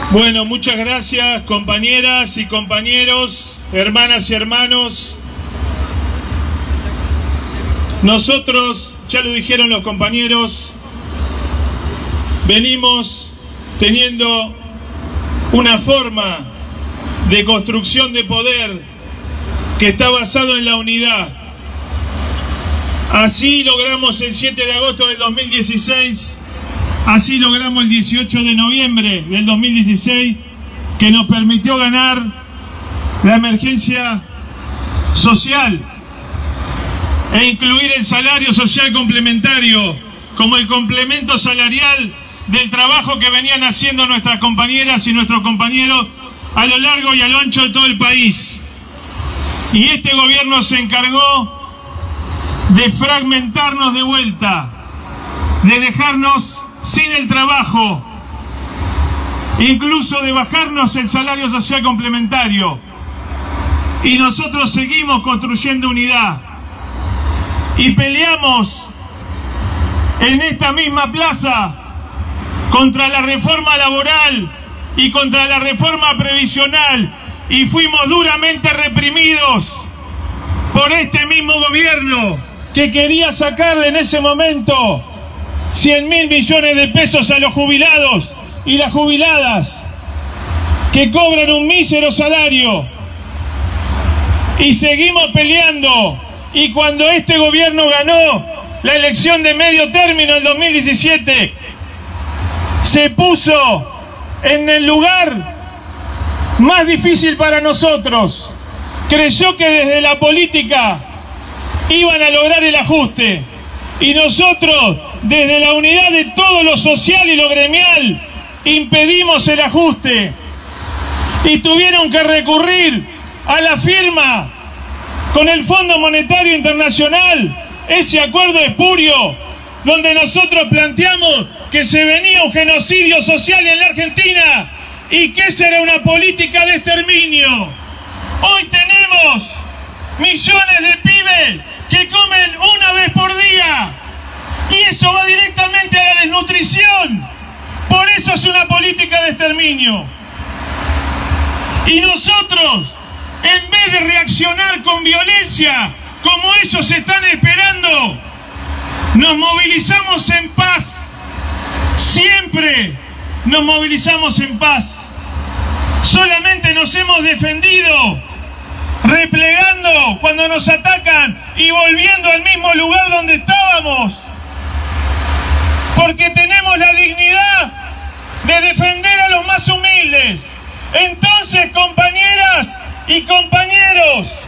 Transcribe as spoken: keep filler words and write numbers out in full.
Bueno, muchas gracias, compañeras y compañeros, hermanas y hermanos. Nosotros, ya lo dijeron los compañeros, venimos teniendo una forma de construcción de poder que está basado en la unidad. Así logramos el siete de agosto del dos mil dieciséis, así logramos el dieciocho de noviembre del dos mil dieciséis, que nos permitió ganar la emergencia social e incluir el salario social complementario como el complemento salarial del trabajo que venían haciendo nuestras compañeras y nuestros compañeros a lo largo y a lo ancho de todo el país. Y este gobierno se encargó de fragmentarnos de vuelta, de dejarnos sin el trabajo, incluso de bajarnos el salario social complementario. Y nosotros seguimos construyendo unidad y peleamos en esta misma plaza contra la reforma laboral y contra la reforma previsional, y fuimos duramente reprimidos por este mismo gobierno que quería sacarle en ese momento cien mil millones de pesos a los jubilados y las jubiladas que cobran un mísero salario. Y seguimos peleando, y cuando este gobierno ganó la elección de medio término en dos mil diecisiete, se puso en el lugar más difícil para nosotros. Creyó que desde la política iban a lograr el ajuste, y nosotros, desde la unidad de todo lo social y lo gremial, impedimos el ajuste. Y tuvieron que recurrir a la firma con el Fondo Monetario Internacional, ese acuerdo espurio, donde nosotros planteamos que se venía un genocidio social en la Argentina y que esa era una política de exterminio. Hoy tenemos millones de pibes que comen una vez por día, y eso va directamente a la desnutrición. Por eso es una política de exterminio. Y nosotros, en vez de reaccionar con violencia, como ellos están esperando, nos movilizamos en paz. Siempre nos movilizamos en paz. Solamente nos hemos defendido replegando cuando nos atacan y volviendo al mismo lugar donde estábamos, porque tenemos la dignidad de defender a los más humildes. Entonces, compañeras y compañeros,